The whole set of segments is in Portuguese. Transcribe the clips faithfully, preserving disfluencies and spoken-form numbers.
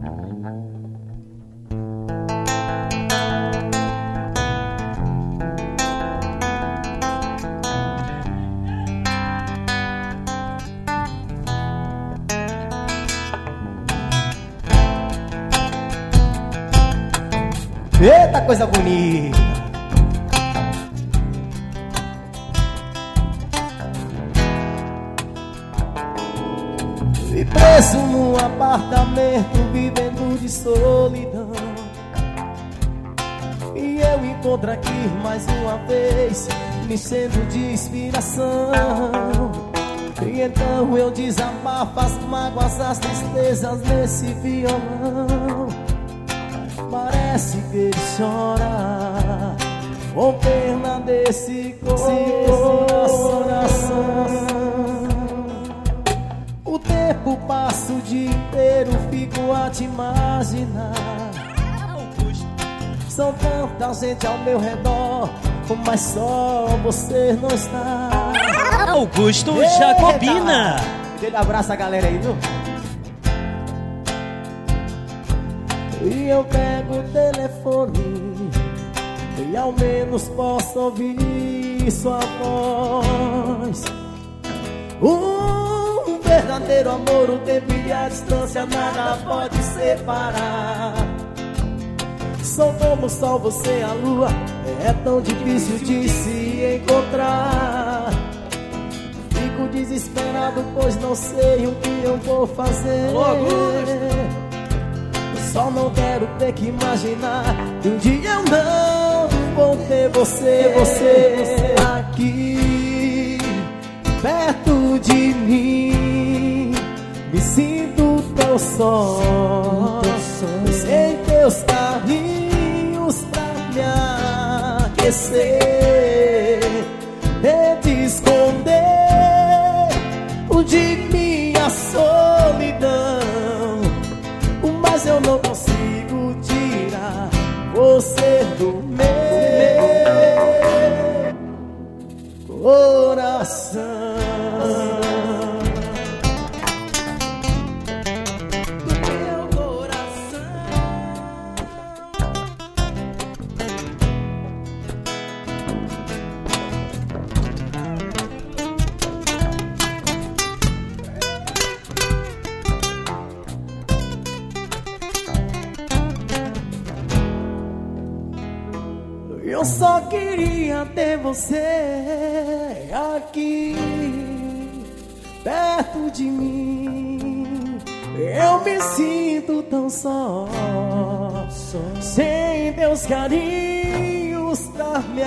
Eita, coisa bonita. E preso num apartamento, vivendo de solidão. E eu encontro aqui mais uma vez, me sendo de inspiração. E então eu desabafo as mágoas, as tristezas nesse violão. Parece que ele chora com pena desse coração. O tempo passa o dia inteiro, fico a te imaginar. São tanta gente ao meu redor, mas só você não está. Augusto Jacobina. Ele abraça a galera aí, viu? E eu pego o telefone e ao menos posso ouvir sua voz. Um verdadeiro amor, o tempo e a distância nada pode separar. Sou como o sol, você a lua, é tão difícil de se encontrar. Fico desesperado, pois não sei o que eu vou fazer. Só não quero ter que imaginar que um dia eu não vou ter você, você aqui perto de mim. Me sinto tão só, sem teus carinhos pra me aquecer. Tente esconder de minha solidão, mas eu não consigo tirar você do meu coração. Eu só queria ter você aqui perto de mim. Eu me sinto tão só, sem teus carinhos pra me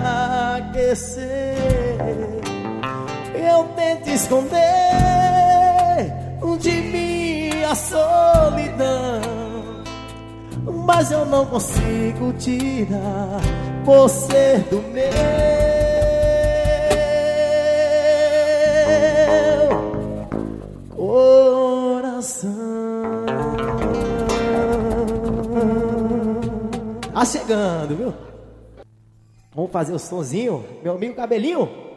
aquecer. Eu tento esconder de minha solidão, mas eu não consigo tirar você do meu coração. Tá chegando, viu? Vamos fazer o sonzinho, meu amigo Cabelinho.